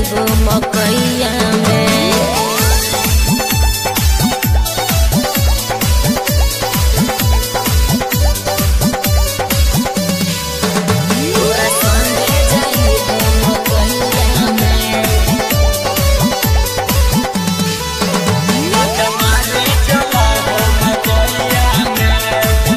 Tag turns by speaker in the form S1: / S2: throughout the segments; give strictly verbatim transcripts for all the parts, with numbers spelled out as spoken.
S1: जाइब मकैया में। तोरा संगे जाइब मकैया में।
S2: मजा मारे चला हो मकैया में।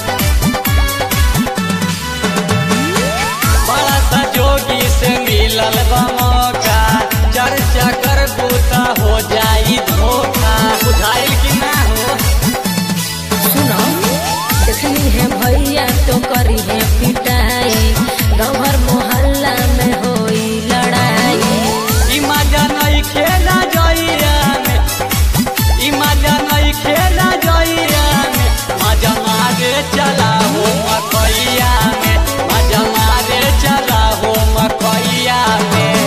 S2: बड़ा सा जोगी से मिलल बा मौका, चर्चा करबू त हो जाई धोखा। बुझाइल कि ना हो?
S1: सुनो देखनी है भैया तो करी है पिटाई, गाँव भर मोहल्ला में होई लड़ाई।
S2: ई मजा नहीं खेला जइया में, ई मजा नहीं खेला जइया में। मजा मारे चला हो मकैया में, मजा मारे चला हो मकैया में।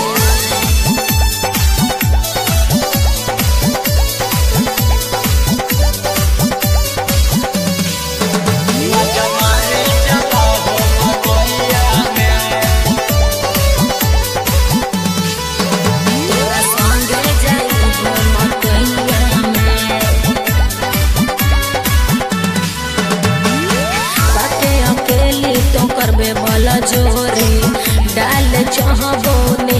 S2: मजा मारे चला हो मकैया में।
S1: तोरा संगे जाइब मकैया में। बाटे अकेली तो करबे बल जोरी, डाल चाहबो